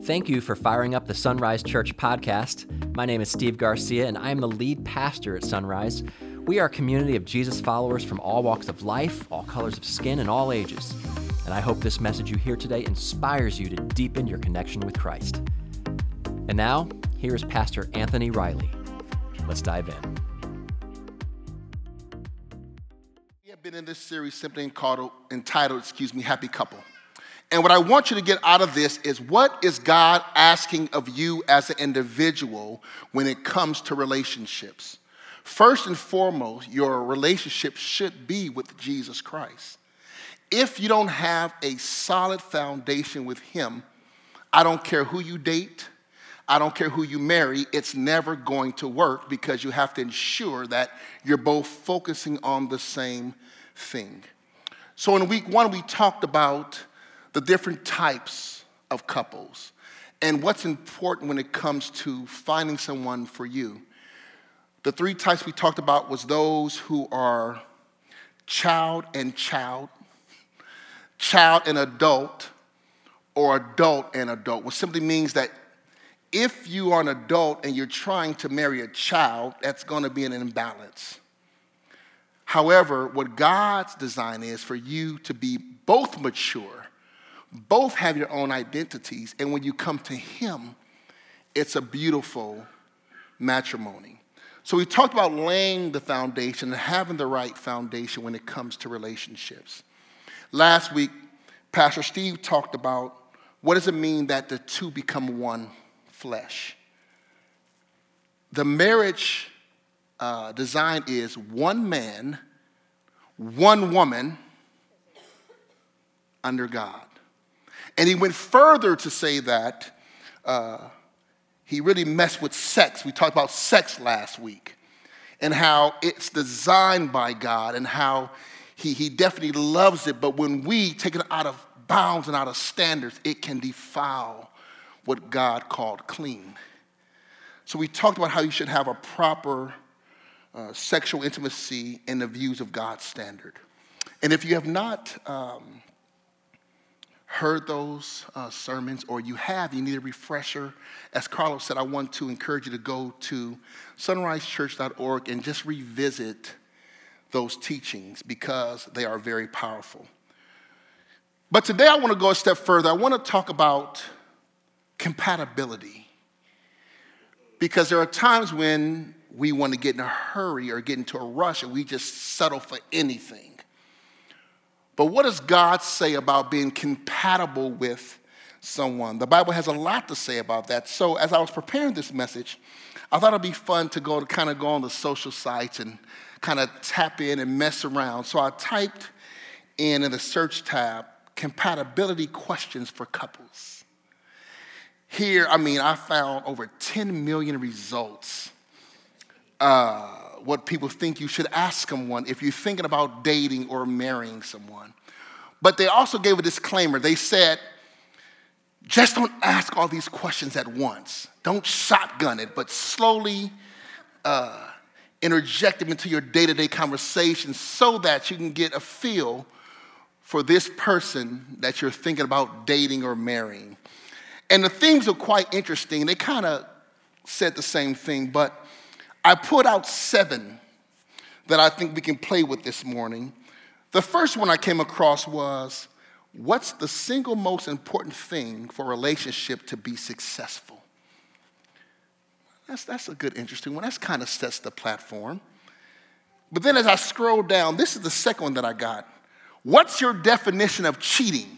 Thank you for firing up the Sunrise Church podcast. My name is Steve Garcia, and I am the lead pastor at Sunrise. We are a community of Jesus followers from all walks of life, all colors of skin, and all ages. And I hope this message you hear today inspires you to deepen your connection with Christ. And now, here is Pastor Anthony Riley. Let's dive in. We have been in this series simply entitled, Happy Couple. And what I want you to get out of this is, what is God asking of you as an individual when it comes to relationships? First and foremost, your relationship should be with Jesus Christ. If you don't have a solid foundation with Him, I don't care who you date, I don't care who you marry, it's never going to work, because you have to ensure that you're both focusing on the same thing. So in week one, we talked about the different types of couples and what's important when it comes to finding someone for you. The three types we talked about was those who are child and adult, or adult and adult, which simply means that if you are an adult and you're trying to marry a child, that's going to be an imbalance. However, what God's design is for you to be both mature, both have your own identities, and when you come to Him, it's a beautiful matrimony. So we talked about laying the foundation and having the right foundation when it comes to relationships. Last week, Pastor Steve talked about what does it mean that the two become one flesh. The marriage design is one man, one woman under God. And he went further to say that he really messed with sex. We talked about sex last week and how it's designed by God and how he definitely loves it. But when we take it out of bounds and out of standards, it can defile what God called clean. So we talked about how you should have a proper sexual intimacy in the views of God's standard. And if you have not heard those sermons, or you need a refresher, as Carlos said, I want to encourage you to go to sunrisechurch.org and just revisit those teachings, because they are very powerful. But today I want to go a step further. I want to talk about compatibility, because there are times when we want to get in a hurry or get into a rush and we just settle for anything. But what does God say about being compatible with someone? The Bible has a lot to say about that. So as I was preparing this message, I thought it'd be fun to go on the social sites and kind of tap in and mess around. So I typed in the search tab, compatibility questions for couples. Here, I found over 10 million results. What people think you should ask someone if you're thinking about dating or marrying someone. But they also gave a disclaimer. They said, just don't ask all these questions at once. Don't shotgun it, but slowly interject them into your day-to-day conversations so that you can get a feel for this person that you're thinking about dating or marrying. And the themes are quite interesting. They kind of said the same thing, but I put out 7 that I think we can play with this morning. The first one I came across was, what's the single most important thing for a relationship to be successful? That's a good, interesting one. That kind of sets the platform. But then as I scroll down, this is the second one that I got. What's your definition of cheating?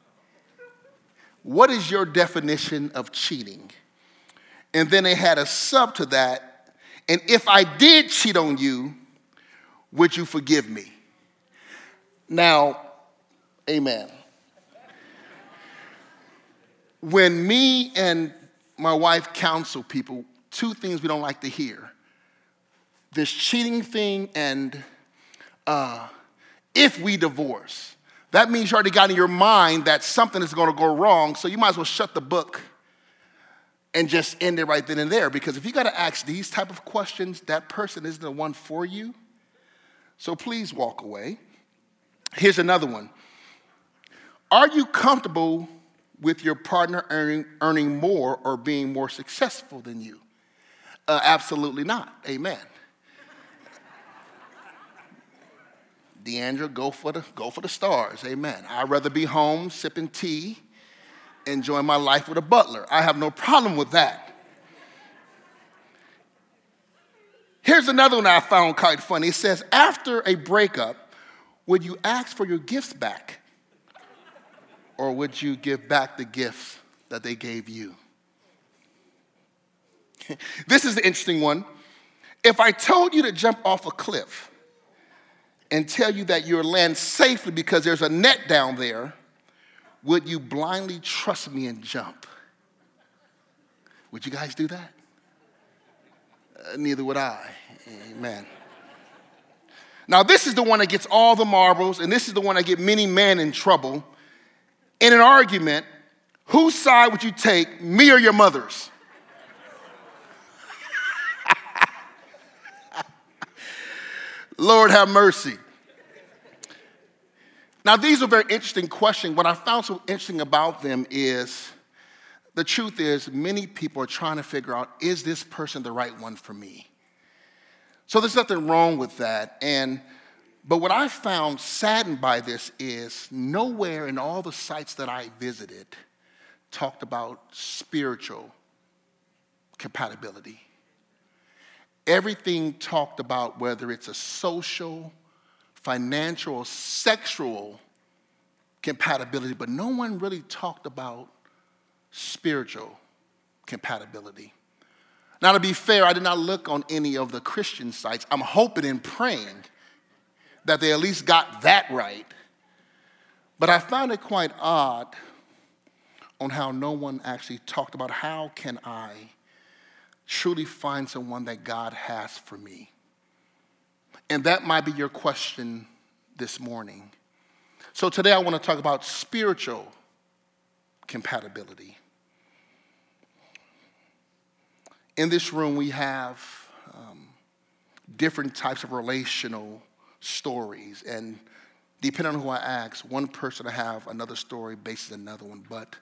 What is your definition of cheating? And then they had a sub to that. And if I did cheat on you, would you forgive me? Now, amen. When me and my wife counsel people, 2 things we don't like to hear. This cheating thing and if we divorce. That means you already got in your mind that something is going to go wrong, so you might as well shut the book and just end it right then and there. Because if you got to ask these type of questions, that person isn't the one for you. So please walk away. Here's another one. Are you comfortable with your partner earning more or being more successful than you? Absolutely not. Amen. Deandra, go for the stars. Amen. I'd rather be home sipping tea, enjoying my life with a butler. I have no problem with that. Here's another one I found quite funny. It says, after a breakup, would you ask for your gifts back? Or would you give back the gifts that they gave you? This is the interesting one. If I told you to jump off a cliff and tell you that you'll land safely because there's a net down there, would you blindly trust me and jump? Would you guys do that? Neither would I. Amen. Now, this is the one that gets all the marbles, and this is the one that gets many men in trouble. In an argument, whose side would you take, me or your mother's? Lord have mercy. Now, these are very interesting questions. What I found so interesting about them is, the truth is, many people are trying to figure out, is this person the right one for me? So there's nothing wrong with that. But what I found saddened by this is nowhere in all the sites that I visited talked about spiritual compatibility. Everything talked about whether it's a social, financial, or sexual compatibility, but no one really talked about spiritual compatibility. Now, to be fair, I did not look on any of the Christian sites. I'm hoping and praying that they at least got that right. But I found it quite odd on how no one actually talked about how can I truly find someone that God has for me. And that might be your question this morning. So today I want to talk about spiritual compatibility. In this room, we have different types of relational stories. And depending on who I ask, one person will have another story based on another one. But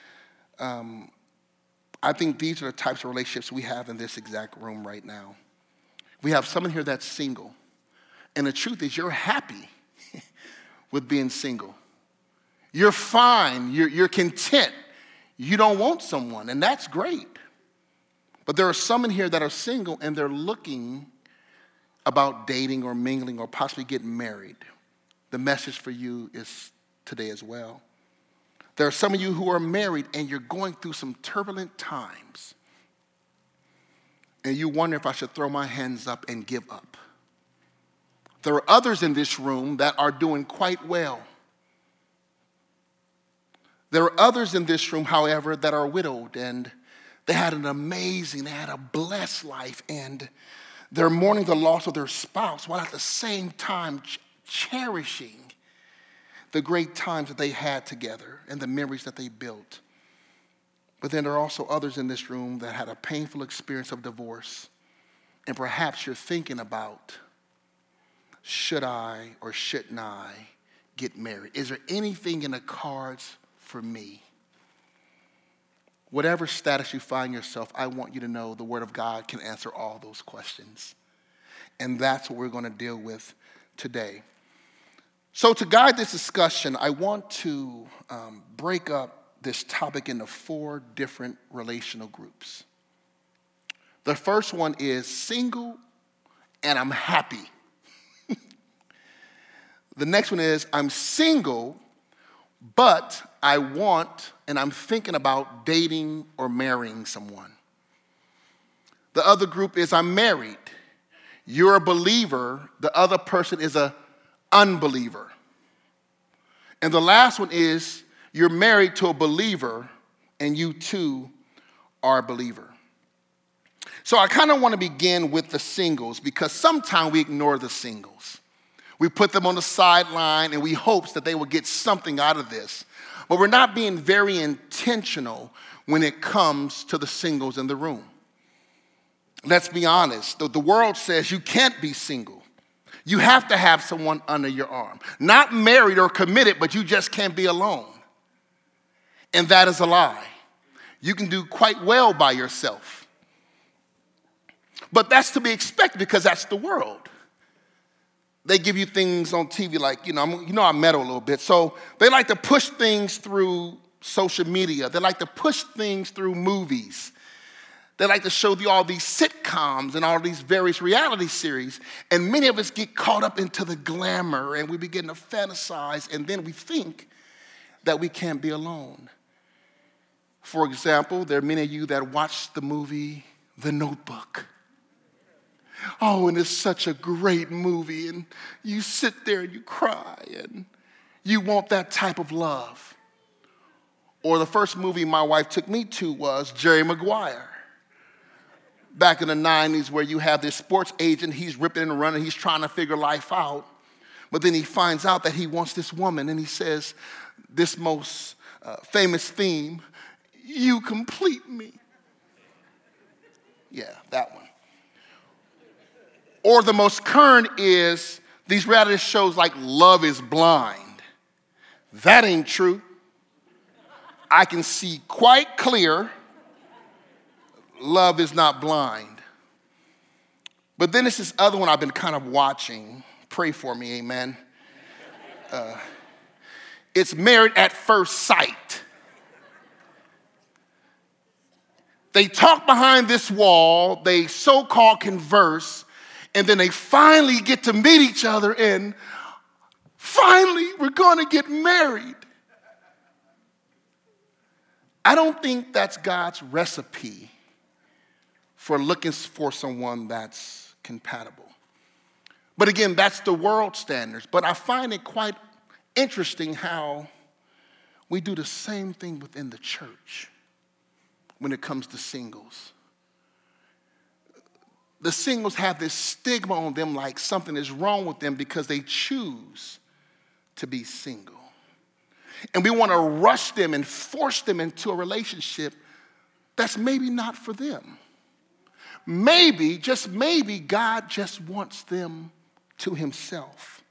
I think these are the types of relationships we have in this exact room right now. We have someone here that's single. And the truth is, you're happy with being single. You're fine. You're content. You don't want someone, and that's great. But there are some in here that are single, and they're looking about dating or mingling or possibly getting married. The message for you is today as well. There are some of you who are married, and you're going through some turbulent times. And you wonder if I should throw my hands up and give up. There are others in this room that are doing quite well. There are others in this room, however, that are widowed, and they had a blessed life, and they're mourning the loss of their spouse while at the same time cherishing the great times that they had together and the memories that they built. But then there are also others in this room that had a painful experience of divorce, and perhaps you're thinking about, should I or shouldn't I get married? Is there anything in the cards for me? Whatever status you find yourself, I want you to know the Word of God can answer all those questions. And that's what we're going to deal with today. So to guide this discussion, I want to break up this topic into 4 different relational groups. The first one is single and I'm happy. The next one is I'm single, but I want and I'm thinking about dating or marrying someone. The other group is I'm married. You're a believer. The other person is an unbeliever. And the last one is you're married to a believer and you too are a believer. So I kind of want to begin with the singles because sometimes we ignore the singles. We put them on the sideline and we hope that they will get something out of this. But we're not being very intentional when it comes to the singles in the room. Let's be honest. The world says you can't be single. You have to have someone under your arm. Not married or committed, but you just can't be alone. And that is a lie. You can do quite well by yourself. But that's to be expected because that's the world. They give you things on TV like, I meddle a little bit. So they like to push things through social media. They like to push things through movies. They like to show you all these sitcoms and all these various reality series. And many of us get caught up into the glamour and we begin to fantasize and then we think that we can't be alone. For example, there are many of you that watch the movie The Notebook. Oh, and it's such a great movie, and you sit there and you cry, and you want that type of love. Or the first movie my wife took me to was Jerry Maguire. Back in the 90s where you have this sports agent, he's ripping and running, he's trying to figure life out. But then he finds out that he wants this woman, and he says this most famous theme, "You complete me." Yeah, that one. Or the most current is these reality shows like Love is Blind. That ain't true. I can see quite clear love is not blind. But then there's this other one I've been kind of watching. Pray for me, amen. It's Married at First Sight. They talk behind this wall, they so-called converse, and then they finally get to meet each other and finally we're going to get married. I don't think that's God's recipe for looking for someone that's compatible. But again, that's the world standards. But I find it quite interesting how we do the same thing within the church when it comes to singles. The singles have this stigma on them like something is wrong with them because they choose to be single. And we want to rush them and force them into a relationship that's maybe not for them. Maybe, just maybe, God just wants them to himself.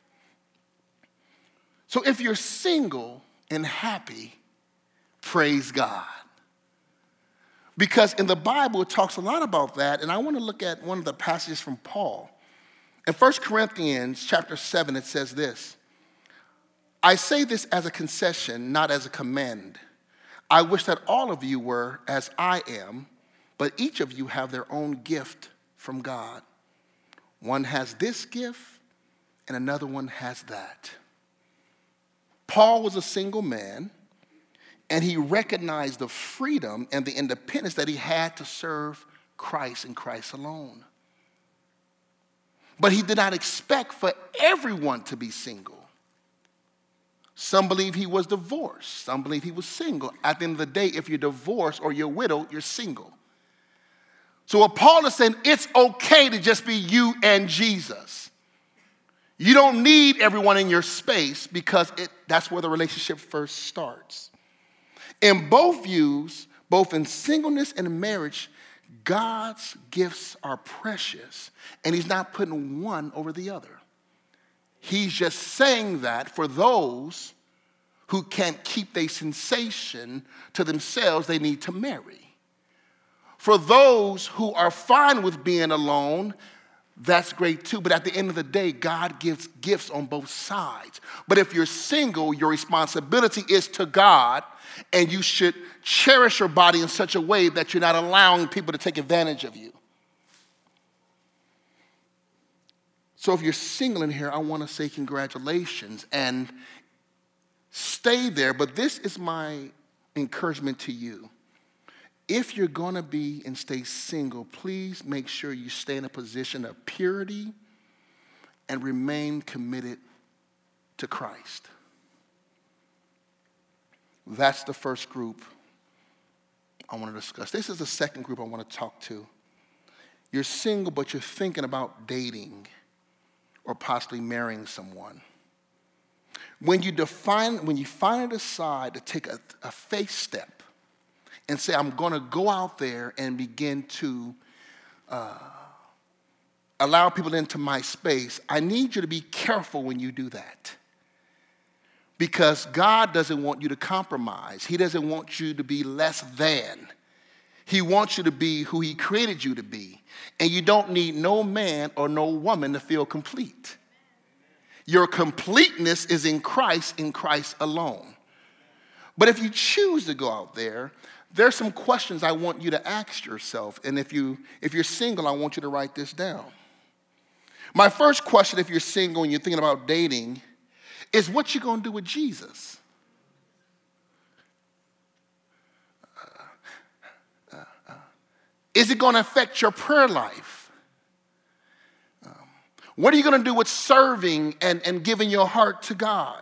So if you're single and happy, praise God. Because in the Bible, it talks a lot about that, and I want to look at one of the passages from Paul. In 1 Corinthians chapter 7, it says this, "I say this as a concession, not as a command. I wish that all of you were as I am, but each of you have their own gift from God. One has this gift, and another one has that." Paul was a single man, and he recognized the freedom and the independence that he had to serve Christ and Christ alone. But he did not expect for everyone to be single. Some believe he was divorced. Some believe he was single. At the end of the day, if you're divorced or you're widowed, you're single. So what Paul is saying, it's okay to just be you and Jesus. You don't need everyone in your space because that's where the relationship first starts. In both views, both in singleness and in marriage, God's gifts are precious, and he's not putting one over the other. He's just saying that for those who can't keep their sensation to themselves, they need to marry. For those who are fine with being alone, that's great too. But at the end of the day, God gives gifts on both sides. But if you're single, your responsibility is to God, and you should cherish your body in such a way that you're not allowing people to take advantage of you. So if you're single in here, I want to say congratulations and stay there. But this is my encouragement to you. If you're going to be and stay single, please make sure you stay in a position of purity and remain committed to Christ. That's the first group I want to discuss. This is the second group I want to talk to. You're single, but you're thinking about dating or possibly marrying someone. When you finally decide to take a faith step and say, I'm going to go out there and begin to allow people into my space, I need you to be careful when you do that. Because God doesn't want you to compromise. He doesn't want you to be less than. He wants you to be who he created you to be. And you don't need no man or no woman to feel complete. Your completeness is in Christ alone. But if you choose to go out there, there's some questions I want you to ask yourself. And if you're single, I want you to write this down. My first question, if you're single and you're thinking about dating, is what you going to do with Jesus? Is it going to affect your prayer life? What are you going to do with serving and giving your heart to God?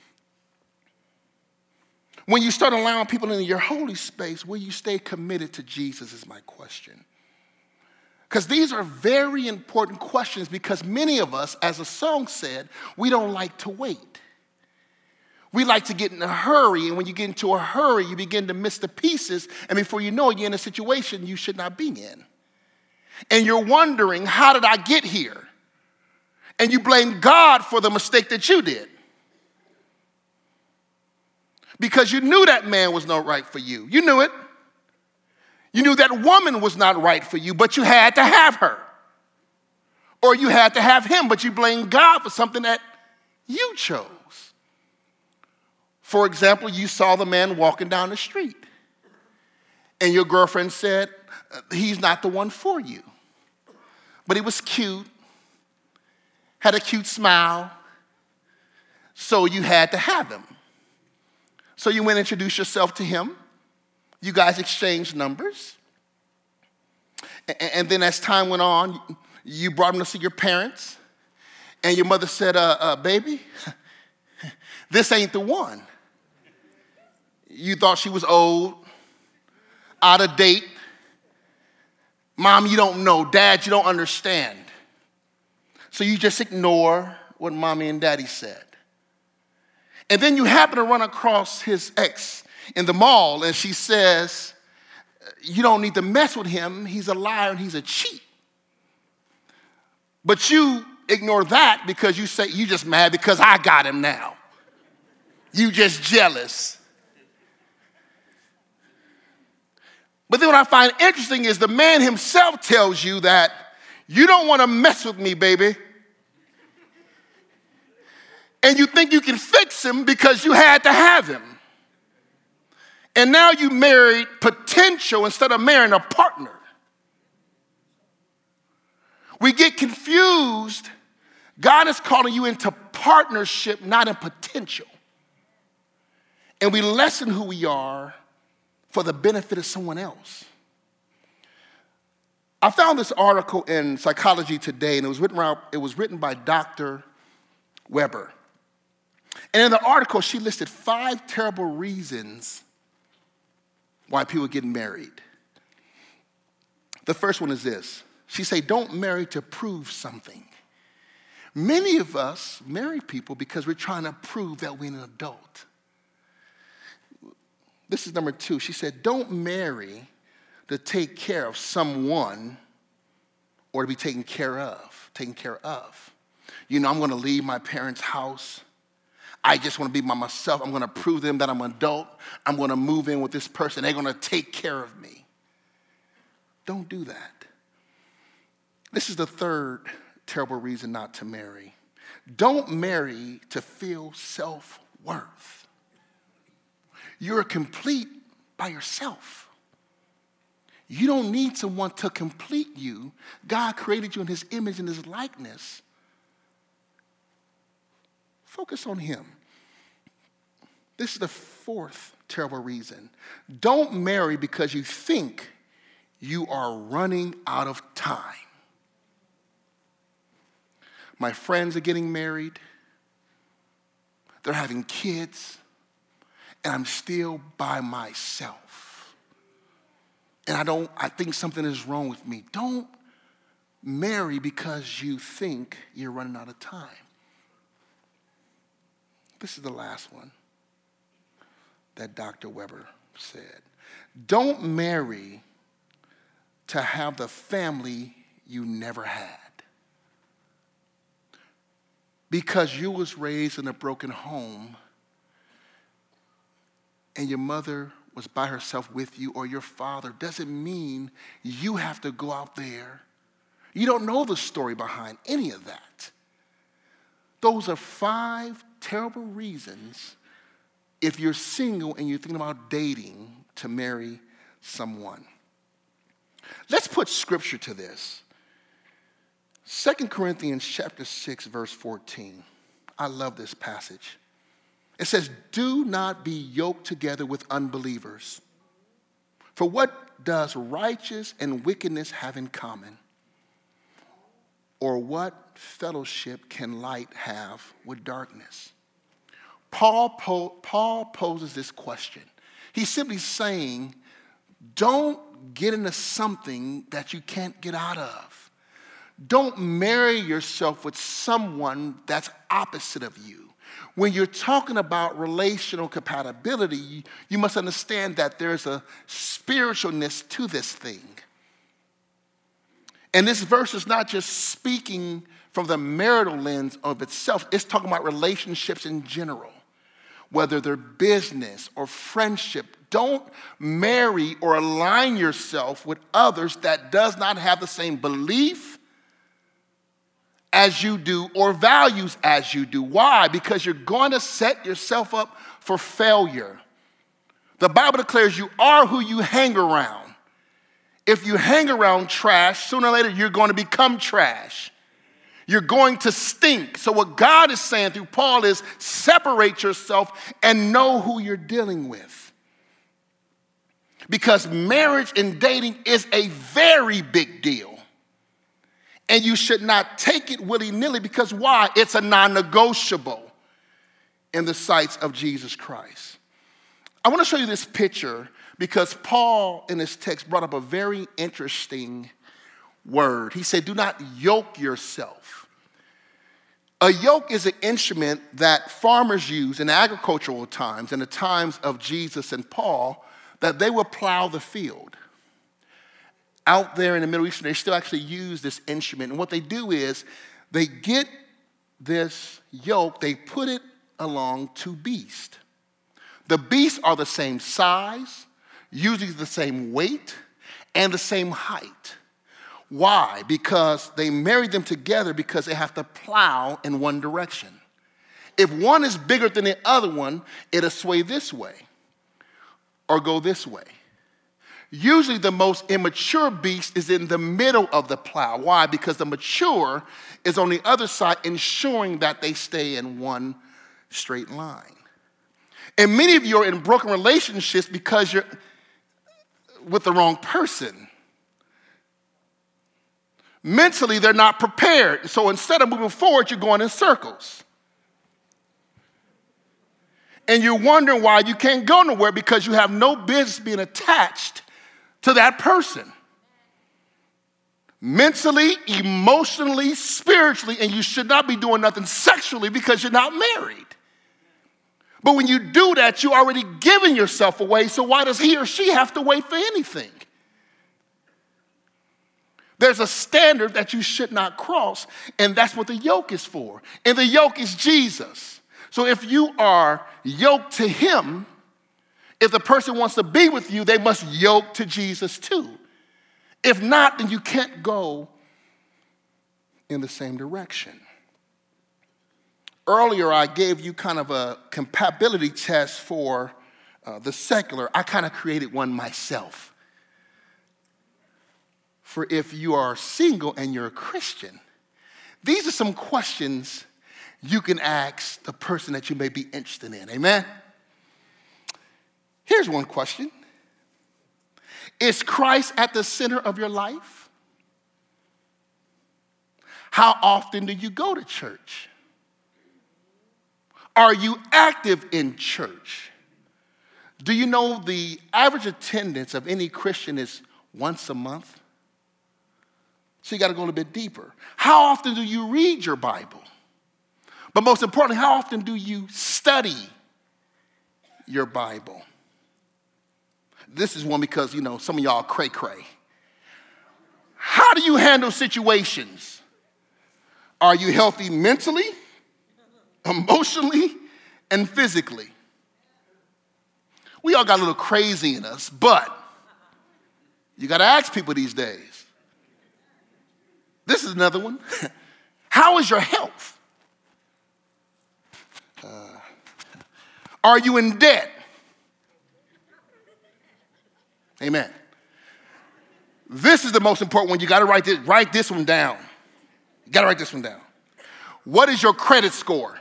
When you start allowing people into your holy space, will you stay committed to Jesus is my question. Because these are very important questions, because many of us, as the song said, we don't like to wait. We like to get in a hurry, and when you get into a hurry, you begin to miss the pieces, and before you know it, you're in a situation you should not be in. And you're wondering, how did I get here? And you blame God for the mistake that you did. Because you knew that man was not right for you. You knew it. You knew that woman was not right for you, but you had to have her. Or you had to have him, but you blamed God for something that you chose. For example, you saw the man walking down the street, and your girlfriend said, he's not the one for you. But he was cute, had a cute smile, so you had to have him. So you went and introduced yourself to him. You guys exchanged numbers. And then as time went on, you brought him to see your parents. And your mother said, baby, this ain't the one. You thought she was old, out of date. Mom, you don't know. Dad, you don't understand. So you just ignore what mommy and daddy said. And then you happen to run across his ex in the mall, and she says, you don't need to mess with him. He's a liar and he's a cheat. But you ignore that because you say, you just mad because I got him now. You just jealous. But then what I find interesting is the man himself tells you that you don't want to mess with me, baby. And you think you can fix him because you had to have him. And now you married potential instead of marrying a partner. We get confused. God is calling you into partnership, not in potential. And we lessen who we are for the benefit of someone else. I found this article in Psychology Today, and it was written by Dr. Weber. And in the article, she listed 5 terrible reasons why people get married. The first one is this. She said, don't marry to prove something. Many of us marry people because we're trying to prove that we're an adult. This is number 2. She said, don't marry to take care of someone or to be taken care of. You know, I'm going to leave my parents' house. I just want to be by myself. I'm going to prove them that I'm an adult. I'm going to move in with this person. They're going to take care of me. Don't do that. This is the third terrible reason not to marry. Don't marry to feel self-worth. You're complete by yourself. You don't need someone to complete you. God created you in his image and his likeness. Focus on him. This is the 4th terrible reason. Don't marry because you think you are running out of time. My friends are getting married. They're having kids. And I'm still by myself. And I think something is wrong with me. Don't marry because you think you're running out of time. This is the last one that Dr. Weber said. Don't marry to have the family you never had. Because you was raised in a broken home, and your mother was by herself with you or your father doesn't mean you have to go out there. You don't know the story behind any of that. Those are 5 terrible reasons if you're single and you're thinking about dating to marry someone. Let's put scripture to this. 2 Corinthians chapter 6, verse 14. I love this passage. It says, do not be yoked together with unbelievers. For what does righteous and wickedness have in common? Or what fellowship can light have with darkness? Paul poses this question. He's simply saying, don't get into something that you can't get out of. Don't marry yourself with someone that's opposite of you. When you're talking about relational compatibility, you must understand that there's a spiritualness to this thing. And this verse is not just speaking from the marital lens of itself. It's talking about relationships in general, whether they're business or friendship. Don't marry or align yourself with others that does not have the same belief as you do or values as you do. Why? Because you're going to set yourself up for failure. The Bible declares you are who you hang around. If you hang around trash, sooner or later you're going to become trash. You're going to stink. So what God is saying through Paul is separate yourself and know who you're dealing with. Because marriage and dating is a very big deal. And you should not take it willy-nilly because why? It's a non-negotiable in the sights of Jesus Christ. I want to show you this picture because Paul in his text brought up a very interesting word. He said, do not yoke yourself. A yoke is an instrument that farmers use in agricultural times, in the times of Jesus and Paul, that they would plow the field. Out there in the Middle East, they still actually use this instrument. And what they do is they get this yoke, they put it along 2 beasts. The beasts are the same size, usually the same weight, and the same height. Why? Because they marry them together because they have to plow in one direction. If one is bigger than the other one, it'll sway this way or go this way. Usually the most immature beast is in the middle of the plow. Why? Because the mature is on the other side, ensuring that they stay in one straight line. And many of you are in broken relationships because you're with the wrong person. Mentally, they're not prepared. So instead of moving forward, you're going in circles. And you're wondering why you can't go nowhere because you have no business being attached to that person. Mentally, emotionally, spiritually, and you should not be doing nothing sexually because you're not married. But when you do that, you're already giving yourself away, so why does he or she have to wait for anything? There's a standard that you should not cross, and that's what the yoke is for. And the yoke is Jesus. So if you are yoked to him, if the person wants to be with you, they must yoke to Jesus too. If not, then you can't go in the same direction. Earlier, I gave you kind of a compatibility test for the secular. I kind of created one myself. For if you are single and you're a Christian, these are some questions you can ask the person that you may be interested in. Amen? Here's one question. Is Christ at the center of your life? How often do you go to church? Are you active in church? Do you know the average attendance of any Christian is once a month? So you got to go a little bit deeper. How often do you read your Bible? But most importantly, how often do you study your Bible? This is one because, some of y'all cray-cray. How do you handle situations? Are you healthy mentally, emotionally, and physically? We all got a little crazy in us, but you got to ask people these days. This is another one. How is your health? Are you in debt? Amen. This is the most important one. You got to write this one down. You got to write this one down. What is your credit score?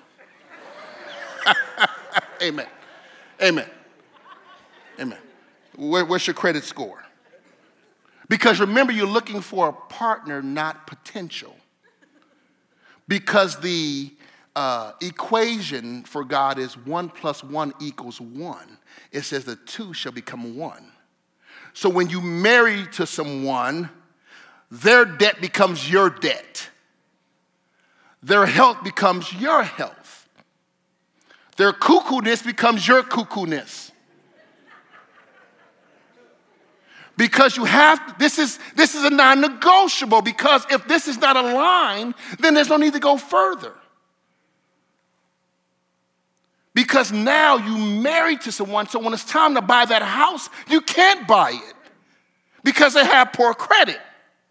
Amen. Amen. Amen. What's your credit score? Because remember, you're looking for a partner, not potential. Because the equation for God is 1 + 1 = 1. It says the two shall become one. So when you marry to someone, their debt becomes your debt. Their health becomes your health. Their cuckoo-ness becomes your cuckoo-ness. Because you have, this is a non-negotiable, because if this is not aligned, then there's no need to go further. Because now you married to someone, so when it's time to buy that house, you can't buy it because they have poor credit.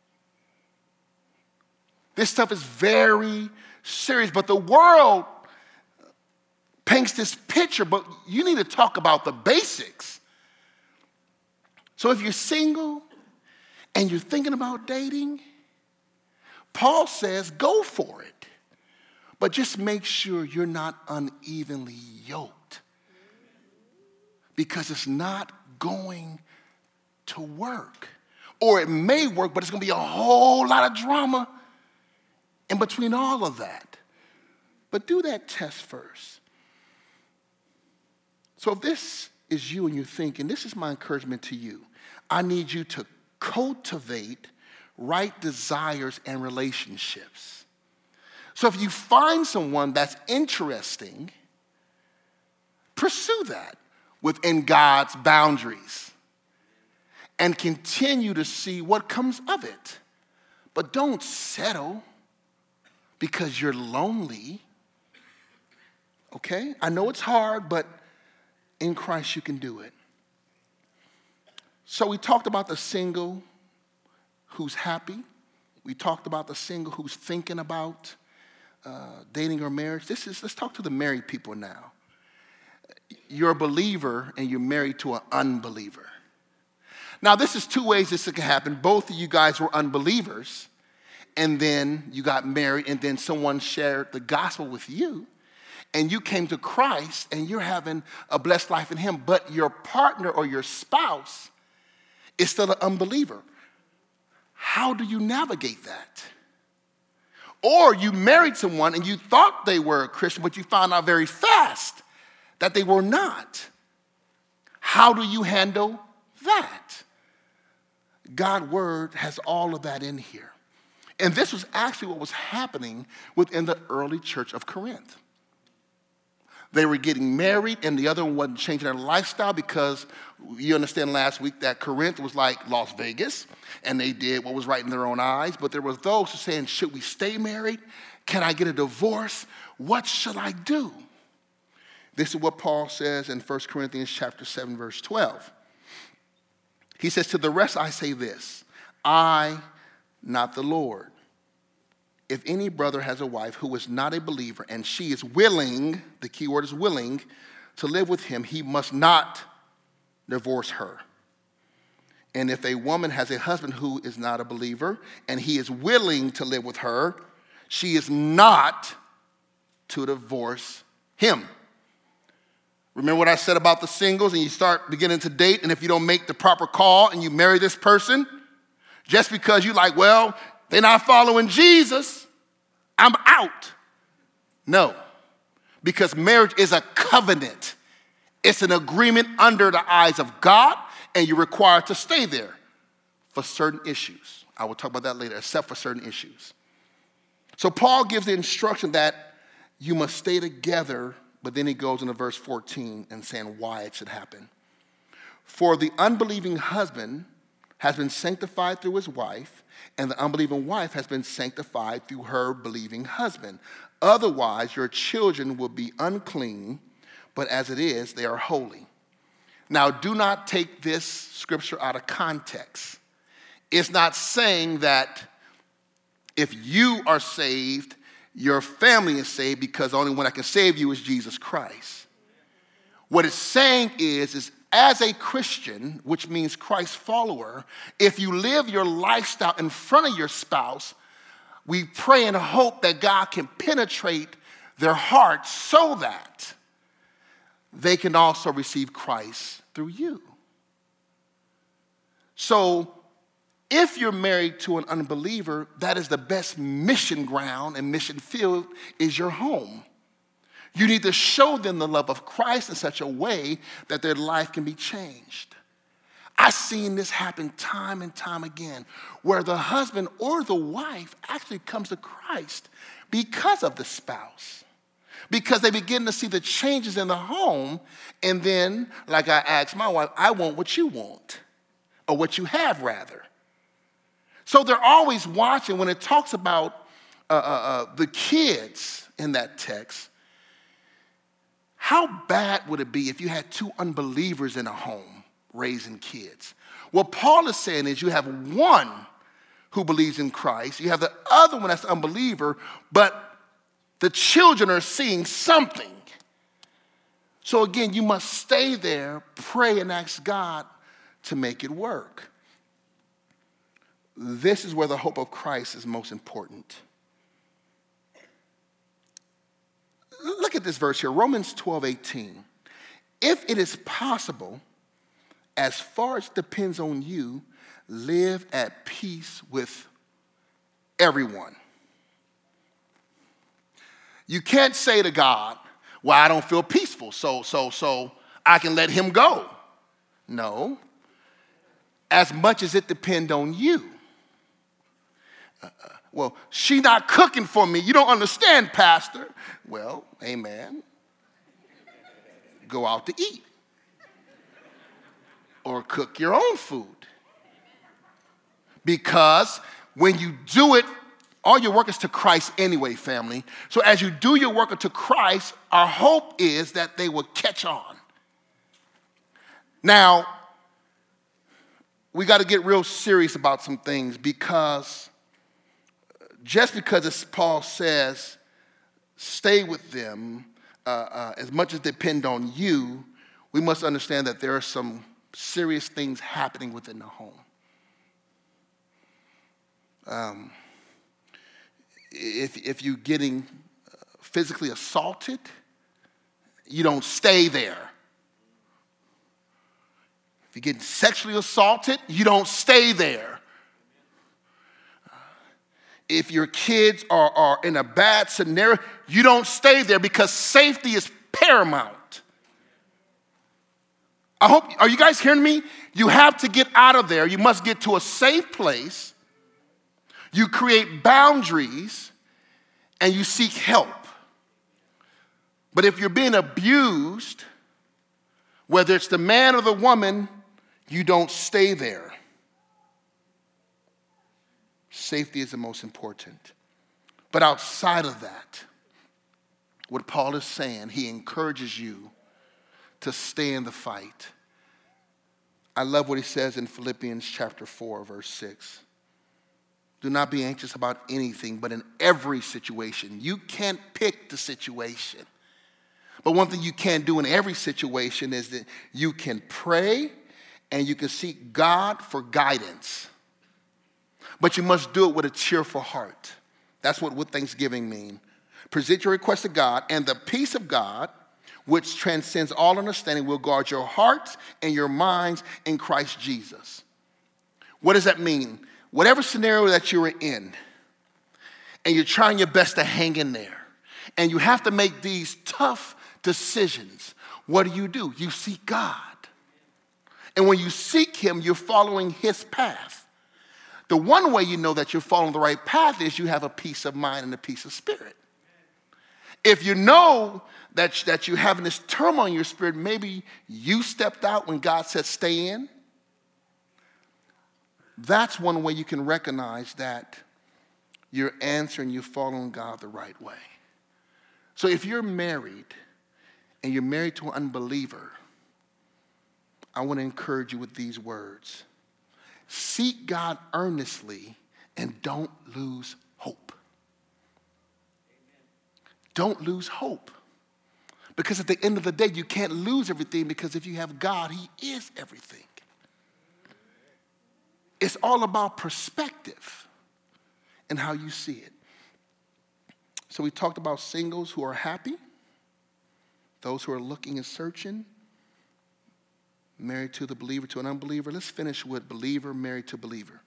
This stuff is very serious, but the world paints this picture, but you need to talk about the basics. So if you're single and you're thinking about dating, Paul says go for it. But just make sure you're not unevenly yoked, because it's not going to work. Or it may work, but it's going to be a whole lot of drama in between all of that. But do that test first. So if this is you and you're thinking, this is my encouragement to you. I need you to cultivate right desires and relationships. So if you find someone that's interesting, pursue that within God's boundaries and continue to see what comes of it. But don't settle because you're lonely. Okay? I know it's hard, but in Christ you can do it. So we talked about the single who's happy. We talked about the single who's thinking about dating or marriage. Let's talk to the married people now. You're a believer and you're married to an unbeliever. Now, this is two ways this could happen. Both of you guys were unbelievers, and then you got married, and then someone shared the gospel with you, and you came to Christ, and you're having a blessed life in Him, but your partner or your spouse is still an unbeliever. How do you navigate that? Or you married someone and you thought they were a Christian, but you found out very fast that they were not. How do you handle that? God's word has all of that in here. And this was actually what was happening within the early church of Corinth. They were getting married, and the other one wasn't changing their lifestyle, because you understand last week that Corinth was like Las Vegas, and they did what was right in their own eyes. But there were those who saying, should we stay married? Can I get a divorce? What shall I do? This is what Paul says in 1 Corinthians chapter 7, verse 12. He says, to the rest I say this, I, not the Lord. If any brother has a wife who is not a believer and she is willing, the key word is willing, to live with him, he must not divorce her. And if a woman has a husband who is not a believer and he is willing to live with her, she is not to divorce him. Remember what I said about the singles, and you start beginning to date, and if you don't make the proper call and you marry this person, just because you like, well, they're not following Jesus, I'm out. No, because marriage is a covenant. It's an agreement under the eyes of God, and you're required to stay there for certain issues. I will talk about that later, except for certain issues. So Paul gives the instruction that you must stay together, but then he goes into verse 14 and saying why it should happen. For the unbelieving husband has been sanctified through his wife, and the unbelieving wife has been sanctified through her believing husband. Otherwise, your children will be unclean, but as it is, they are holy. Now, do not take this scripture out of context. It's not saying that if you are saved, your family is saved because the only one that can save you is Jesus Christ. What it's saying is as a Christian, which means Christ follower, if you live your lifestyle in front of your spouse, we pray and hope that God can penetrate their hearts so that they can also receive Christ through you. So if you're married to an unbeliever, that is the best mission ground and mission field is your home. You need to show them the love of Christ in such a way that their life can be changed. I've seen this happen time and time again, where the husband or the wife actually comes to Christ because of the spouse. Because they begin to see the changes in the home, and then, like I asked my wife, I want what you want, or what you have rather. So they're always watching when it talks about the kids in that text. How bad would it be if you had two unbelievers in a home raising kids? What Paul is saying is you have one who believes in Christ, you have the other one that's an unbeliever, but the children are seeing something. So again, you must stay there, pray, and ask God to make it work. This is where the hope of Christ is most important. Look at this verse here, Romans 12:18. If it is possible, as far as it depends on you, live at peace with everyone. You can't say to God, well, I don't feel peaceful, so I can let him go. No. As much as it depends on you. Well, she not cooking for me. You don't understand, Pastor. Well, amen. Go out to eat. Or cook your own food. Because when you do it, all your work is to Christ anyway, family. So as you do your work to Christ, our hope is that they will catch on. Now, we got to get real serious about some things, because just because, as Paul says, stay with them as much as depend on you, we must understand that there are some serious things happening within the home. If you're getting physically assaulted, you don't stay there. If you're getting sexually assaulted, you don't stay there. If your kids are in a bad scenario, you don't stay there, because safety is paramount. Are you guys hearing me? You have to get out of there. You must get to a safe place. You create boundaries, and you seek help. But if you're being abused, whether it's the man or the woman, you don't stay there. Safety is the most important. But outside of that, what Paul is saying, he encourages you to stay in the fight. I love what he says in Philippians chapter 4, verse 6. Do not be anxious about anything, but in every situation. You can't pick the situation. But one thing you can do in every situation is that you can pray and you can seek God for guidance. But you must do it with a cheerful heart. That's what Thanksgiving means. Present your request to God, and the peace of God, which transcends all understanding, will guard your hearts and your minds in Christ Jesus. What does that mean? Whatever scenario that you're in, and you're trying your best to hang in there, and you have to make these tough decisions, what do? You seek God. And when you seek him, you're following his path. The one way you know that you're following the right path is you have a peace of mind and a peace of spirit. If you know that you're having this turmoil in your spirit, maybe you stepped out when God said stay in. That's one way you can recognize that you're answering, you're following God the right way. So if you're married and you're married to an unbeliever, I want to encourage you with these words. Seek God earnestly and don't lose hope. Don't lose hope. Because at the end of the day, you can't lose everything, because if you have God, He is everything. It's all about perspective and how you see it. So we talked about singles who are happy, those who are looking and searching, married to the believer, to an unbeliever. Let's finish with believer, married to believer.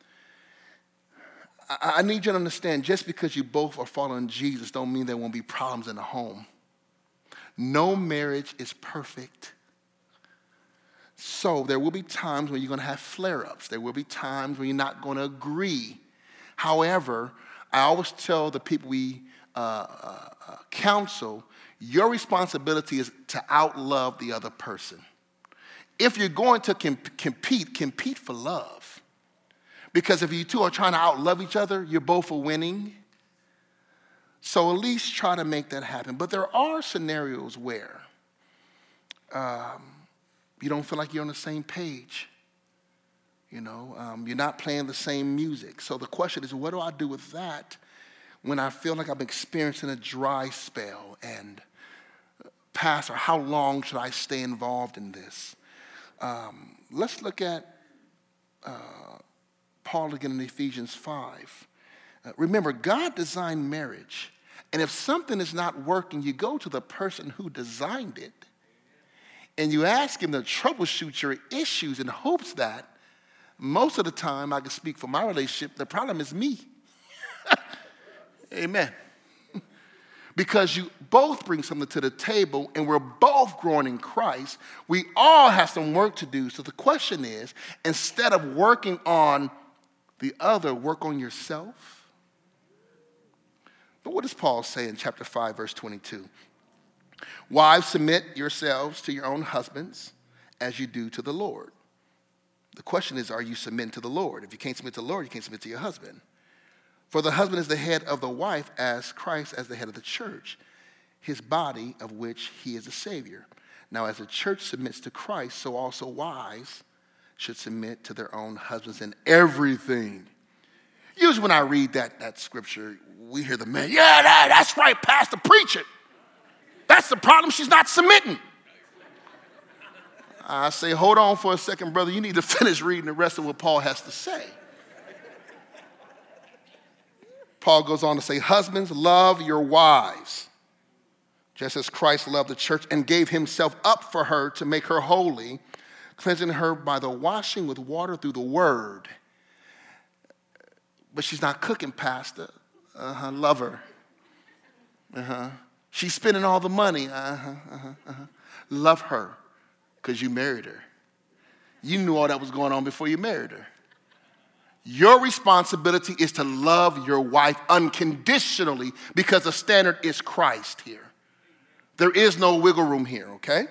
I need you to understand, just because you both are following Jesus don't mean there won't be problems in the home. No marriage is perfect. So there will be times when you're going to have flare-ups. There will be times when you're not going to agree. However, I always tell the people we counsel, your responsibility is to outlove the other person. If you're going to compete for love. Because if you two are trying to outlove each other, you're both are winning. So at least try to make that happen. But there are scenarios where you don't feel like you're on the same page. You're not playing the same music. So the question is, what do I do with that when I feel like I'm experiencing a dry spell? And Pastor, how long should I stay involved in this? Let's look at Paul again in Ephesians 5. Remember, God designed marriage. And if something is not working, you go to the person who designed it and you ask him to troubleshoot your issues in hopes that most of the time, I can speak for my relationship, the problem is me. Amen. Because you both bring something to the table and we're both growing in Christ. We all have some work to do. So the question is, instead of working on the other, work on yourself. But what does Paul say in chapter 5, verse 22? Wives, submit yourselves to your own husbands as you do to the Lord. The question is, are you submitting to the Lord? If you can't submit to the Lord, you can't submit to your husband. For the husband is the head of the wife, as Christ as the head of the church, his body, of which he is the Savior. Now, as the church submits to Christ, so also wives should submit to their own husbands in everything. Usually when I read that scripture, we hear the man, that's right, Pastor, preach it. That's the problem, she's not submitting. I say, hold on for a second, brother. You need to finish reading the rest of what Paul has to say. Paul goes on to say, husbands, love your wives, just as Christ loved the church and gave himself up for her to make her holy, cleansing her by the washing with water through the word. But she's not cooking, Pastor. Love her. She's spending all the money. Love her, because you married her. You knew all that was going on before you married her. Your responsibility is to love your wife unconditionally, because the standard is Christ here. There is no wiggle room here, okay?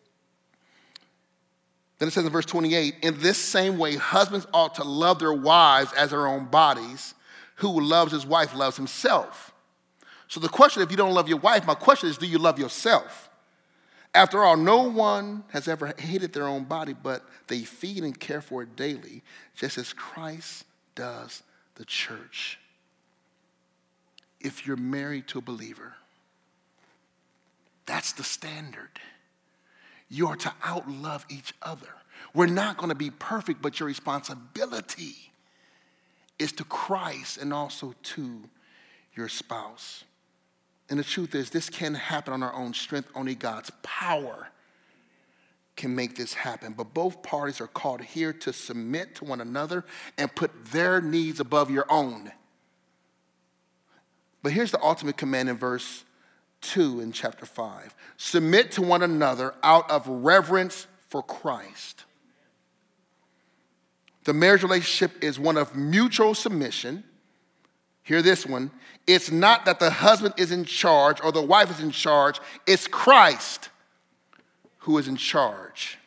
Then it says in verse 28, in this same way, husbands ought to love their wives as their own bodies. Who loves his wife loves himself. So the question, if you don't love your wife, my question is, do you love yourself? After all, no one has ever hated their own body, but they feed and care for it daily, just as Christ does the church. If you're married to a believer, that's the standard. You are to outlove each other. We're not going to be perfect, but your responsibility is to Christ and also to your spouse. And the truth is, this can't happen on our own strength. Only God's power can make this happen. But both parties are called here to submit to one another and put their needs above your own. But here's the ultimate command in verse 2 in chapter 5. Submit to one another out of reverence for Christ. The marriage relationship is one of mutual submission. Hear this one. It's not that the husband is in charge or the wife is in charge. It's Christ who is in charge.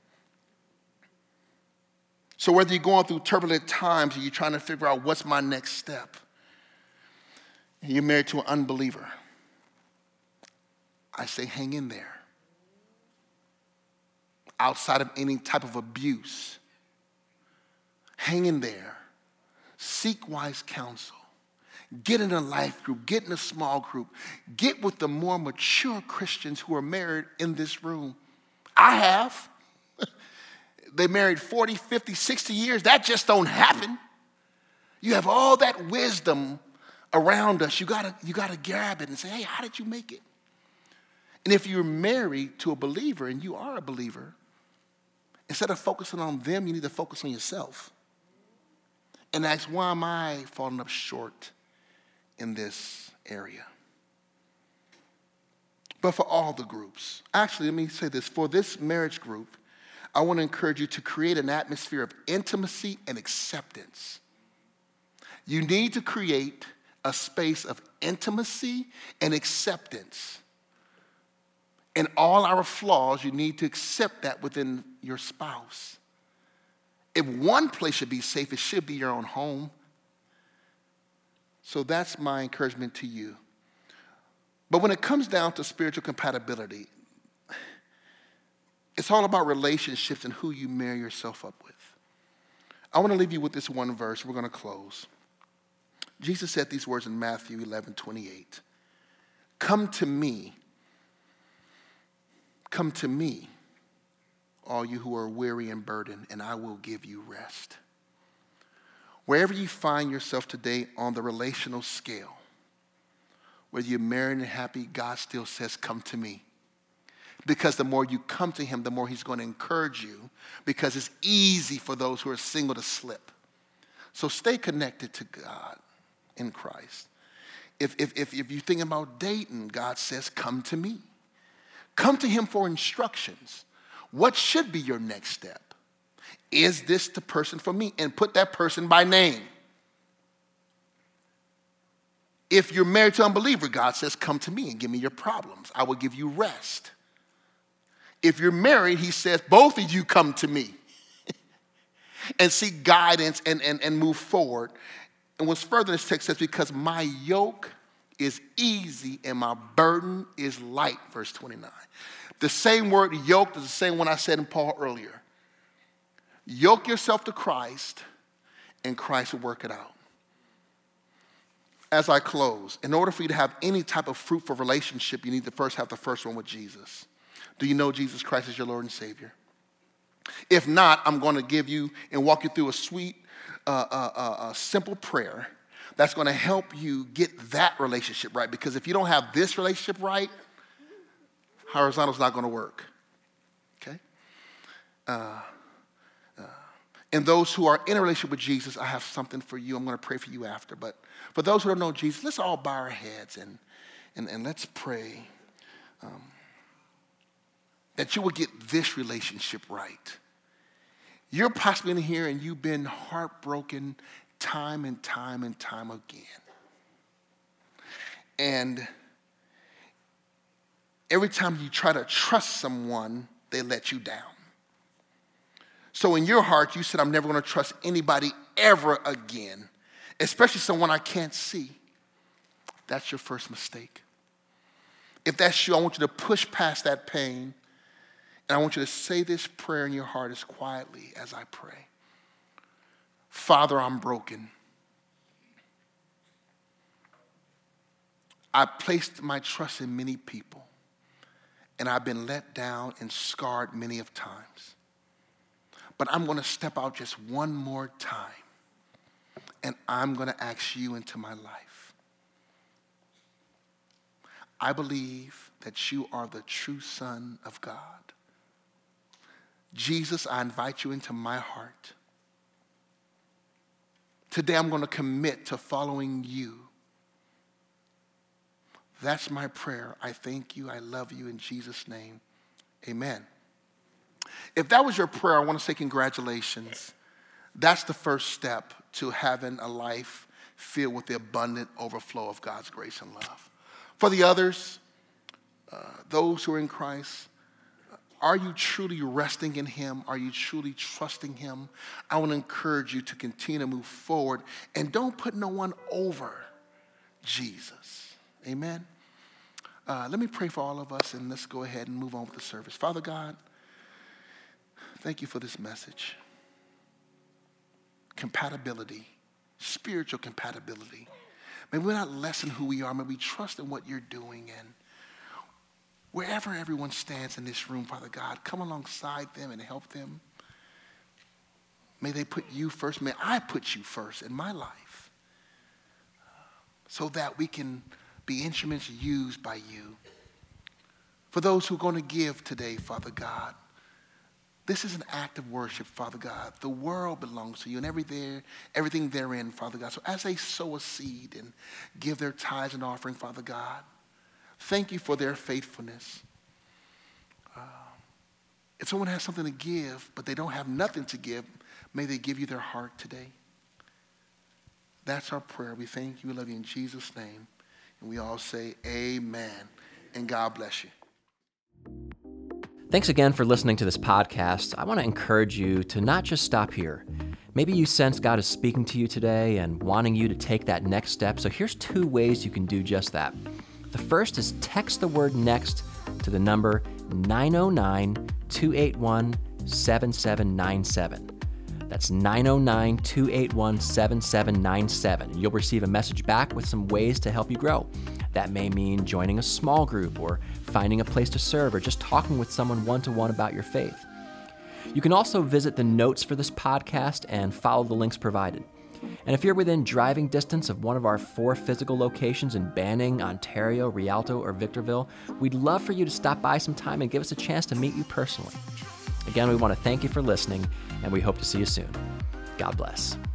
So whether you're going through turbulent times or you're trying to figure out what's my next step, and you're married to an unbeliever, I say hang in there. outside of any type of abuse. Hang in there. Seek wise counsel. Get in a life group. Get in a small group. Get with the more mature Christians who are married in this room. I have. They married 40, 50, 60 years. That just don't happen. You have all that wisdom around us. You gotta grab it and say, hey, how did you make it? And if you're married to a believer and you are a believer, instead of focusing on them, you need to focus on yourself. And ask, why am I falling up short in this area? But for all the groups, actually, let me say this. For this marriage group, I want to encourage you to create an atmosphere of intimacy and acceptance. You need to create a space of intimacy and acceptance. And all our flaws, you need to accept that within your spouse. If one place should be safe, it should be your own home. So that's my encouragement to you. But when it comes down to spiritual compatibility, it's all about relationships and who you marry yourself up with. I want to leave you with this one verse. We're going to close. Jesus said these words in Matthew 11:28. Come to me, all you who are weary and burdened, and I will give you rest. Wherever you find yourself today on the relational scale, whether you're married and happy, God still says, come to me. Because the more you come to him, the more he's going to encourage you, because it's easy for those who are single to slip. So stay connected to God in Christ. If you're thinking about dating, God says, come to me. Come to him for instructions. What should be your next step? Is this the person for me? And put that person by name. If you're married to an unbeliever, God says, come to me and give me your problems. I will give you rest. If you're married, he says, both of you come to me and seek guidance and move forward. And what's further in this text says, because my yoke is easy and my burden is light, verse 29. The same word yoke is the same one I said in Paul earlier. Yoke yourself to Christ and Christ will work it out. As I close, in order for you to have any type of fruitful relationship, you need to first have the first one with Jesus. Do you know Jesus Christ is your Lord and Savior? If not, I'm going to give you and walk you through a sweet, simple prayer that's going to help you get that relationship right. Because if you don't have this relationship right, horizontal's not going to work. Okay? And those who are in a relationship with Jesus, I have something for you. I'm going to pray for you after. But for those who don't know Jesus, let's all bow our heads and let's pray that you will get this relationship right. You're possibly in here and you've been heartbroken time and time and time again. And every time you try to trust someone, they let you down. So in your heart, you said, I'm never going to trust anybody ever again, especially someone I can't see. That's your first mistake. If that's you, I want you to push past that pain, and I want you to say this prayer in your heart as quietly as I pray. Father, I'm broken. I placed my trust in many people, and I've been let down and scarred many of times. But I'm going to step out just one more time, and I'm going to ask you into my life. I believe that you are the true Son of God. Jesus, I invite you into my heart. Today I'm going to commit to following you. That's my prayer. I thank you. I love you in Jesus' name. Amen. If that was your prayer, I want to say congratulations. That's the first step to having a life filled with the abundant overflow of God's grace and love. For the others, those who are in Christ, are you truly resting in him? Are you truly trusting him? I want to encourage you to continue to move forward and don't put no one over Jesus. Amen. Let me pray for all of us and let's go ahead and move on with the service. Father God, Thank you for this message. Compatibility, spiritual compatibility. May we not lessen who we are. May we trust in what you're doing. And wherever everyone stands in this room, Father God, come alongside them and help them. May they put you first. May I put you first in my life so that we can be instruments used by you. For those who are going to give today, Father God, this is an act of worship, Father God. The world belongs to you and everything therein, Father God. So as they sow a seed and give their tithes and offering, Father God, thank you for their faithfulness. If someone has something to give, but they don't have nothing to give, may they give you their heart today. That's our prayer. We thank you. We love you in Jesus' name. And we all say amen. And God bless you. Thanks again for listening to this podcast. I want to encourage you to not just stop here. Maybe you sense God is speaking to you today and wanting you to take that next step. So here's 2 ways you can do just that. The first is text the word NEXT to the number 909-281-7797. That's 909-281-7797. And you'll receive a message back with some ways to help you grow. That may mean joining a small group or finding a place to serve or just talking with someone one-to-one about your faith. You can also visit the notes for this podcast and follow the links provided. And if you're within driving distance of one of our 4 physical locations in Banning, Ontario, Rialto, or Victorville, we'd love for you to stop by sometime and give us a chance to meet you personally. Again, we want to thank you for listening, and we hope to see you soon. God bless.